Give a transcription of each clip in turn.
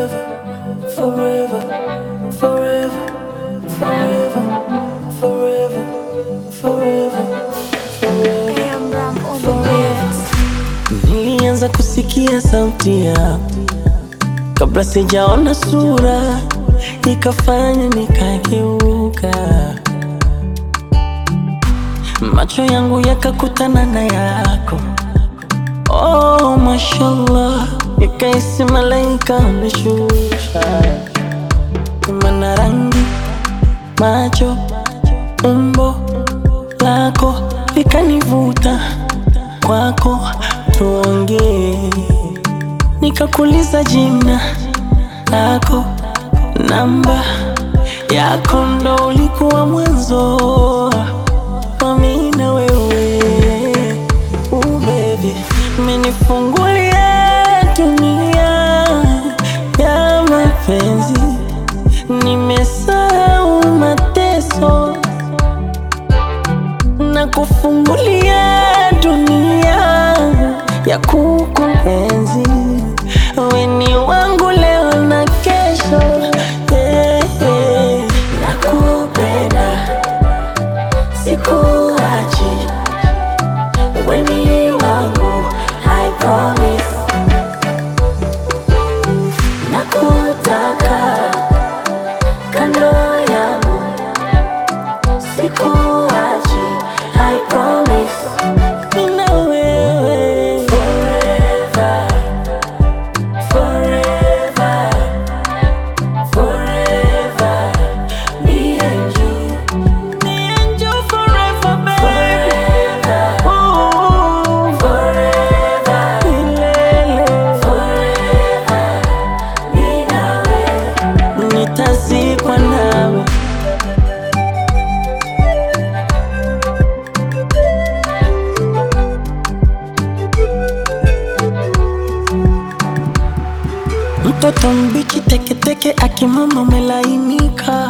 forever, forever, forever, forever, forever, forever. Nilianza kusikia sauti yako kabla sijaona sura, ikafanya nikageuka, macho yangu yakakutana na yako. Oh, mashallah, nikaisi malaika ameshusha. Mana rangi, macho, umbo lako likanivuta kwako, tuongee. Nikakuuliza jina lako, namba yako, ndo ulikuwa mwanzo wa mimi na wewe. Baby, umenifungulia dunia ya mapenzi, nimesahau mateso na kufungulia dunia ya kukuenzi. Wewe ni wangu leo na kesho, nakupenda, sikuachi. Wewe ni wangu, I promise. Nakutaka kando yangu, sikuachi, I promise. Mimi na wewe forever, forever, forever. Me and you forever, baby. Ooh, forever, milele. Forever, mimi na wewe, nitazikwa nawe. Mtoto mbichi teketeke, akimama umelainika,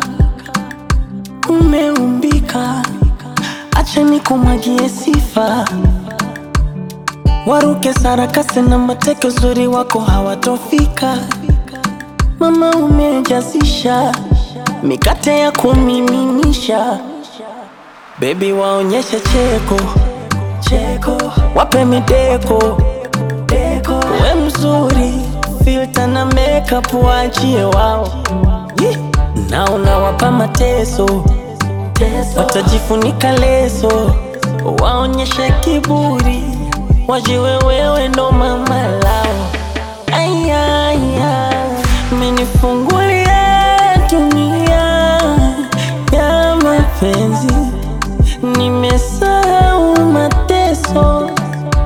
umeumbika. Acha nikumwagie sifa, waruke sarakasi na mateke, uzuri wako hawatofika. Mama umejazisha mikate ya kumiminisha, baby waonyeshe cheko cheko, wape mideko deko. We mzuri, filter na makeup waachie wao, na unawapa mateso, watajifunika leso, waonyeshe kiburi, wajiwe wewe ndo mama lao. Ayaya, umenifungulia dunia ya mapenzi, nimesahau mateso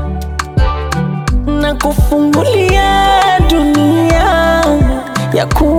na kufungulia dunia ya